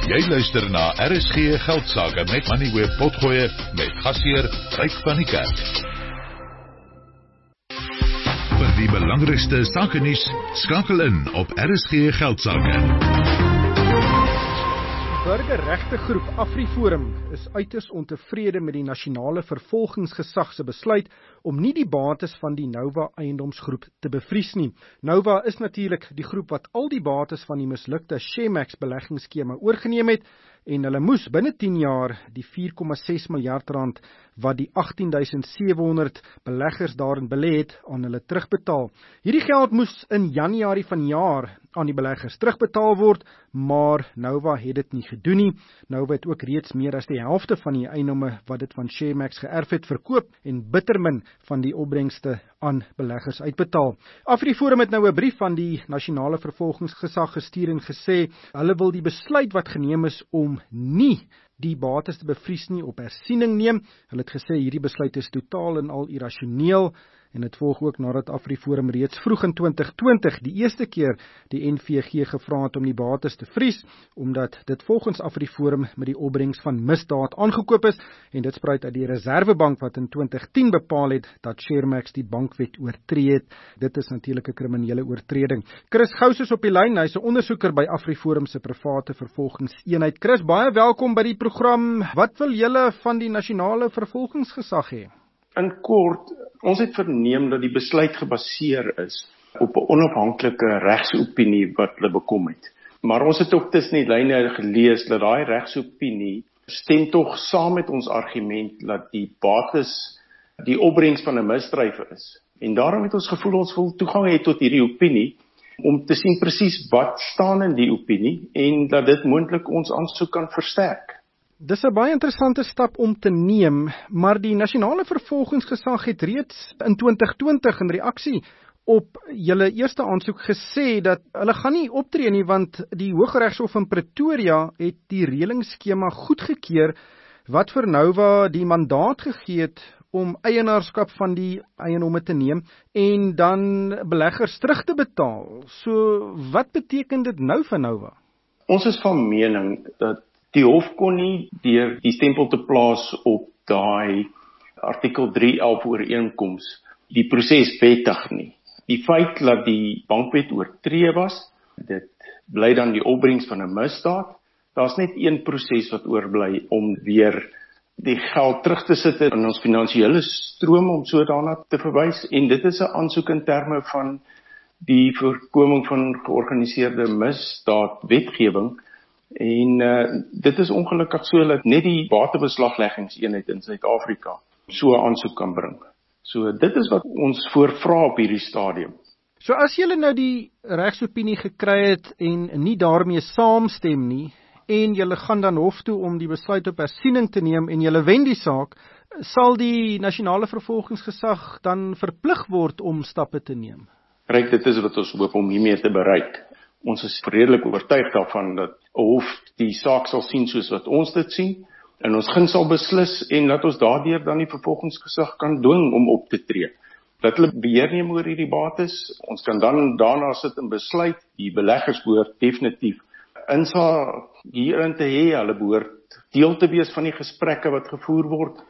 Jy luister na RSG Geldsaake met Moneyweb Potgoe met gasheer Ryk van die Kerk. Vir die belangrikste sakenuus, skakel in op RSG Geldsaake. Burgerregtegroep AfriForum is uiters ontevrede met die nasionale vervolgingsgesag se besluit om nie die bates van die Nova eiendomsgroep te bevries nie. Nova is natuurlik die groep wat al die bates van die mislukte Shemax beleggingsskema oorgeneem het en hulle moes binne 10 jaar die 4,6 miljard rand wat die 18.700 beleggers daarin belê het aan hulle terugbetaal. Hierdie geld moes in Januarie vanjaar aan die beleggers terugbetaal word, maar Nova het dit nie gedoen nie. Nova het ook reeds meer as die helfte van die eiendomme wat dit van Shemax geërf het verkoop en bittermin van die opbrengste aan beleggers uitbetaal. AfriForum het nou 'n brief van die nasionale vervolgingsgesag gestuur en gesê hulle wil die besluit wat geneem is om nie die bates te bevries nie op hersiening neem. Hulle het gesê hierdie besluit is totaal en al irrasioneel en dit volg ook nadat AfriForum reeds vroeg in 2020 die eerste keer die NVG gevra het om die bates te vries, omdat dit volgens AfriForum met die opbrengs van misdaad aangekoop is en dit spruit uit die Reservebank wat in 2010 bepaal het dat Shemax die bankwet oortree het. Dit is natuurlik 'n kriminele oortreding. Chris Gous is op die lyn, hy's 'n ondersoeker by AfriForum se private vervolgingseenheid. Chris, baie welkom by die program. Wat wil julle van die nasionale vervolgingsgesag hê? In kort, ons het verneem dat die besluit gebaseer is op 'n onafhanklike regsopinie wat hulle bekom het. Maar ons het ook tussen die lyne gelees dat daai regsopinie stem tog saam met ons argument dat die bates die opbrengs van 'n misdryf is. En daarom het ons gevoel ons wil toegang hê tot hierdie opinie om te sien presies wat staan in die opinie en dat dit moontlik ons aansoek kan versterk. Dis 'n baie interessante stap om te neem, maar die nasionale vervolgingsgesag het reeds in 2020 in reaksie op julle eerste aansoek gesê dat hulle gaan nie optree nie want die Hooggeregshof in Pretoria het die reëlingsskema goedgekeur wat vir Nova die mandaat gegee het om eienaarskap van die eiendomme te neem en dan beleggers terug te betaal. So wat beteken dit nou vir Nova? Ons is van mening dat die hof kon nie deur die stempel te plaas op daai artikel 311 ooreenkoms die proses wettig nie. Die feit dat die bankwet oortree was, dit bly dan die opbrengs van 'n misdaad. Daar's net een proses wat oorbly om weer die geld terug te sit in ons finansiële stroom om so daarna te verwys en dit is 'n aansoek in terme van die voorkoming van georganiseerde misdaad wetgewing. En dit is ongelukkig so dat net die batebeslagleggingseenheid in Suid-Afrika so 'n aansoek kan bring. So dit is wat ons voorvra op hierdie stadium. So as julle nou die regsopinie gekry het en nie daarmee saamstem nie en julle gaan dan hof toe om die besluit op hersiening te neem en julle wen die saak, sal die nasionale vervolgingsgesag dan verplig word om stappe te neem? Ryk, dit is wat ons hoop om hiermee te bereik. Ons is redelik oortuig daarvan dat 'n hof die saak sal sien soos wat ons dit sien en ons gun sal beslis en dat ons daardeur dan die vervolgingsgesag kan dwing om op te tree. Dat hulle beheer neem oor hierdie bates, ons kan dan daarna sit en besluit, die beleggers behoort definitief insaag hierin te hê, hulle behoort deel te wees van die gesprekke wat gevoer word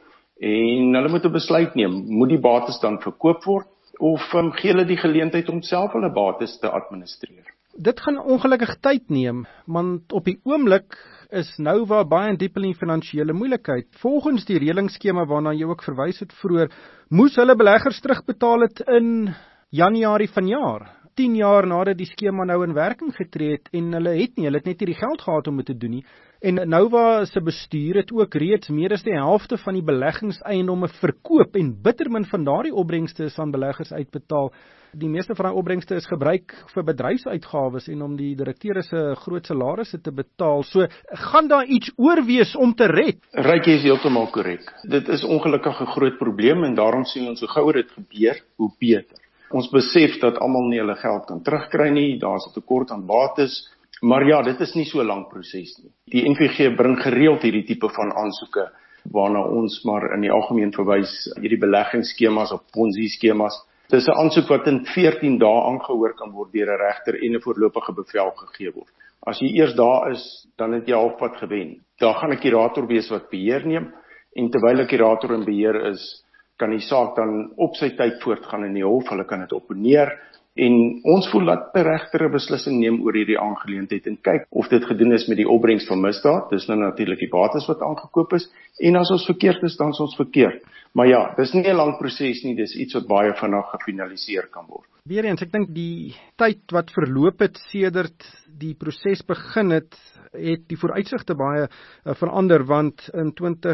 en hulle moet 'n besluit neem, moet die bates dan verkoop word of gee hulle die geleentheid om self hulle bates te administreer. Dit gaan ongelukkig tyd neem, want op die oomblik is Nova baie diep in die finansiële moeilikheid. Volgens die reëlingsskema waarna jy ook verwys het vroeër, moes hulle beleggers terugbetaal het in Januarie vanjaar, 10 jaar nadat die skema nou in werking getree het en hulle het net nie die geld gehad om dit te doen nie. En Nova se bestuur het ook reeds meer as die helfte van die beleggingseiendomme verkoop en bittermin van daardie opbrengste is aan beleggers uitbetaal. Die meeste van die opbrengste is gebruik vir bedryfsuitgawes en om die direkteure se groot salarisse te betaal. So gaan daar iets oor wees om te red? Ryk, jy is heeltemal korrek. Dit is ongelukkig 'n groot probleem en daarom sien ons hoe gouer dit gebeur, hoe beter. Ons besef dat almal nie hulle geld kan terugkry nie, daar's 'n tekort aan bates, maar ja, dit is nie so 'n lang proses nie. Die NVG bring gereeld hierdie tipe van aansoeke waarna ons maar in die algemeen verwys, hierdie beleggingsskemas of Ponzi-skemas. Dis 'n aansoek wat in 14 dae aangehoor kan word deur 'n regter en 'n voorlopige bevel gegee word. As jy eers daar is, dan het jy halfpad gewen. Daar gaan 'n kurator wees wat beheer neem, en terwyl 'n kurator in beheer is, kan die saak dan op sy tyd voortgaan in die hof, hulle kan dit opponeer, en ons voel dat die regter 'n beslissing neem oor hierdie aangeleentheid en kyk of dit gedoen is met die opbrengs van misdaad, dis nou natuurlik die bates wat aangekoop is, en as ons verkeerd is, dan is ons verkeerd. Maar ja, dis nie 'n lang proses nie, dis iets wat baie vinnig gefinaliseer kan word. Weereens, ek dink die tyd wat verloop het sedert die proses begin het die vooruitsigte baie verander, want in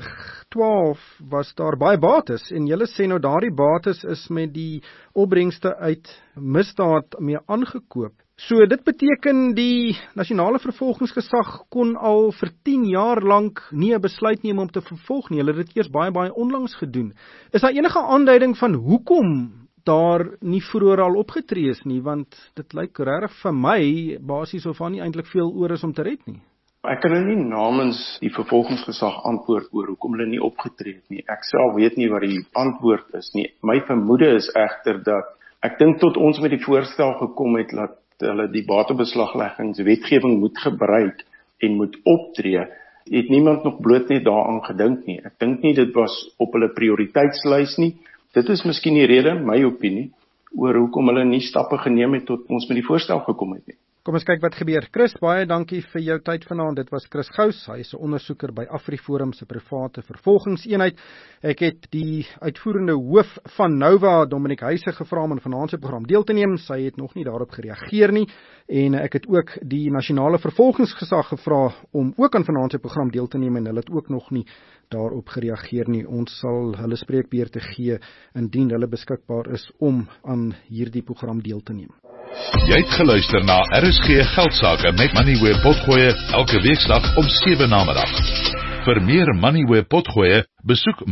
2012 was daar baie bates, en julle sê nou daardie bates is met die opbrengste uit misdaad mee aangekoop. So dit beteken die nasionale vervolgingsgesag kon al vir 10 jaar lank nie 'n besluit neem om te vervolg nie. Hulle het dit eers baie onlangs gedoen. Is daar enige aanduiding van hoekom daar nie vroeër al opgetree is nie, want dit lyk regtig vir my basies of daar nie eintlik veel oor is om te red nie. Ek kan nou nie namens die vervolgingsgesag antwoord oor hoekom hulle nie opgetree het nie. Ek self weet nie wat die antwoord is nie. My vermoede is egter dat ek dink tot ons met die voorstel gekom het dat hulle die batebeslagleggingswetgewing moet gebruik en moet optree, het niemand nog bloot net daaraan gedink nie. Ek dink nie dit was op hulle prioriteitslys nie. Dit is miskien die rede, my opinie, oor hoekom hulle nie stappe geneem het tot ons met die voorstel gekom het nie. Kom ons kyk wat gebeur. Chris, baie dankie vir jou tyd vanaand. Dit was Chris Gous. Hy is 'n ondersoeker by AfriForum se private vervolgingseenheid. Ek het die uitvoerende hoof van Nova, Dominic Huise, gevra om aan vanaand se program deel te neem. Sy het nog nie daarop gereageer nie. En ek het ook die nasionale vervolgingsgesag gevra om ook aan vanaand se program deel te neem, en hulle het ook nog nie daarop gereageer nie. Ons sal hulle spreekbeurte gee indien hulle beskikbaar is om aan hierdie program deel te neem. Jy het geluister na RSG Geldsaake met Moneyweb Potgoe elke weekdag om 7 namiddag. Vir meer Moneyweb Potgoe, besoek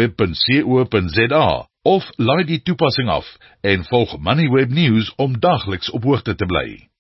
moneyweb.co.za of laai die toepassing af en volg Moneyweb News om dagliks op hoogte te bly.